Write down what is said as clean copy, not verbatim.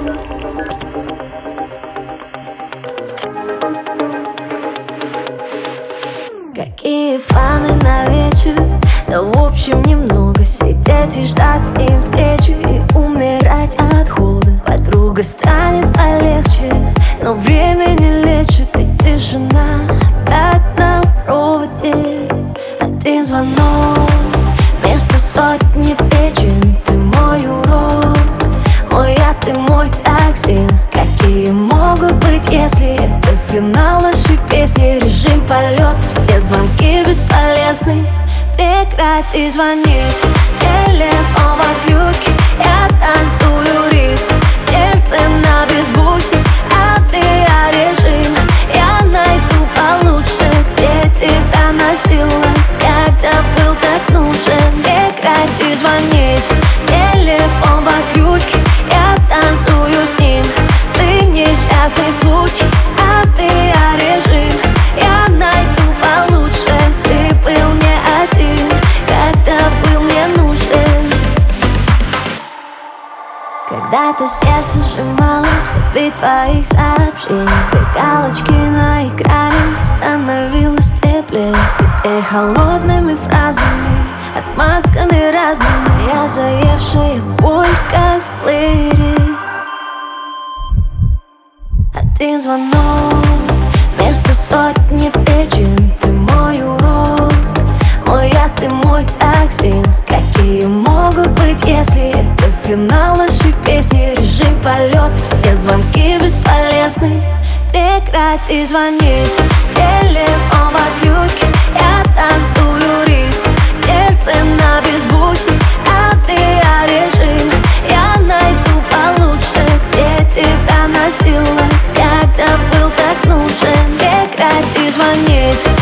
Какие планы на вечер? Да в общем немного. Сидеть и ждать с ним встречи и умирать от холода. Подруга станет полегче, но время не лечит. И тишина опять на проводе. Один звонок вместо сотни причин. Ты мой урок, мой яд, ты мой токсин. Какие могут быть, если это финал нашей песни? Режим полета, все звонки бесполезны. Прекрати звонить, телефон в отключке. Я танцую ритм, сердце на беззвучном авиарежиме. Я найду получше, где тебя носила, когда был так нужен. Прекрати звонить, телефон в отключке. Я танцую с ним, ты несчастный случай, авиарежим. Я найду получше, ты был не один, когда был мне нужен. Когда-то сердце сжималось под бит твоих сообщений. Ты галочки на экране, становилось теплее. Теперь холодными фразами, отмазками разными. Я заевшая боль, как в плеере. Один звонок вместо сотни причин. Ты мой урок, мой яд, ты мой токсин. Какие могут быть, если это финал нашей песни? Режим полета, все звонки бесполезны. Прекрати звонить, телефон в отключке. Я танцую ритм, сердце на беззвучном авиарежиме. Я найду получше, где тебя носила, когда был так нужен. Прекрати звонить.